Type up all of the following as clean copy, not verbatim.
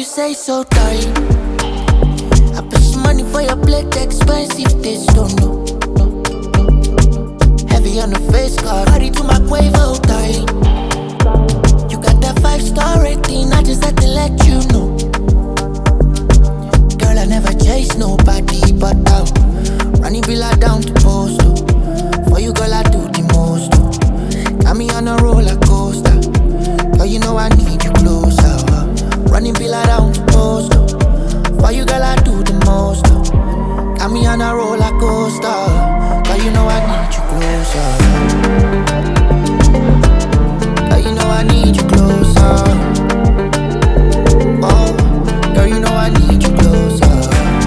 say so, darling. I put some money for your plate, expensive, this don't know. Heavy on the face card, carry to my Quavo, darling. You got that 5-star rating, I just had to let you know. Girl, I never chase nobody but out. Running Villa down to Posto. For you, girl, I do the most. Got me on a roller coaster. Girl, you know I need you closer. Running Villa down to Posto. For you, girl, I do the most. Got me on a roller coaster. Girl, you know I need you closer. Girl, you know I need you closer. Oh, girl, you know I need you closer.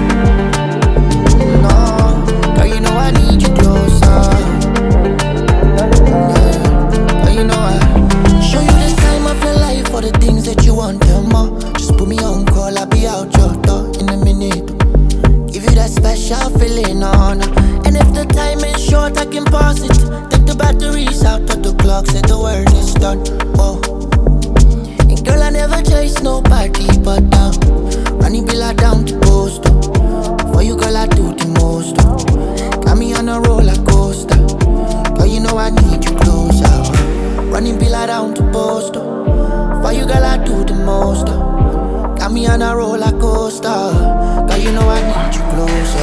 No, girl, you know I need you closer. Yeah, girl, you know I show you this time of your life for the things that you want and more. Just put me on call, I'll be out your door in a minute. Give you that special feeling on. And if the time is short, I can pause it. Take the batteries out of the clock, say the word is done. Oh, and girl, I never chase nobody but down. Running Villa down to Posto. For you, girl, I do the most. Got me on a roller coaster. Girl, you know I need you closer. Running Villa down to Posto. For you, girl, I do the most. Got me on a roller coaster. Girl, you know I need you closer.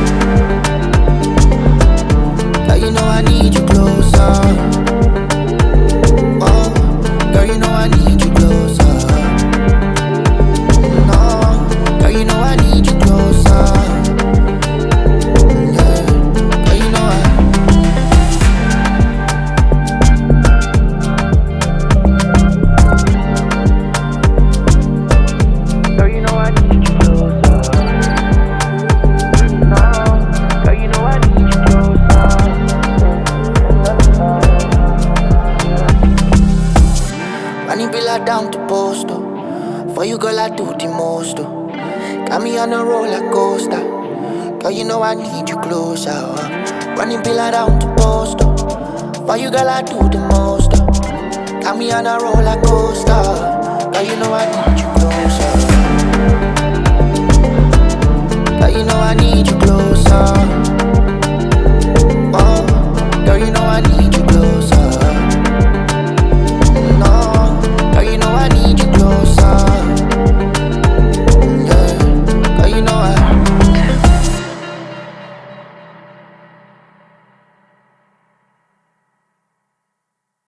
Girl, you know I need you closer. Oh, girl, you know I need you closer. No, girl, you know I need you closer. Yeah, girl, you know Girl, you know I need you closer. No, girl, you know I need you closer. Running Villa down to Posto. For you, girl, I do the most. Got me on a roller coaster. Girl, you know I need you closer. Running Villa down to Posto. For you, girl, I do the most. Got me on a roller coaster. Girl, you know I need you closer. Girl, you know I need you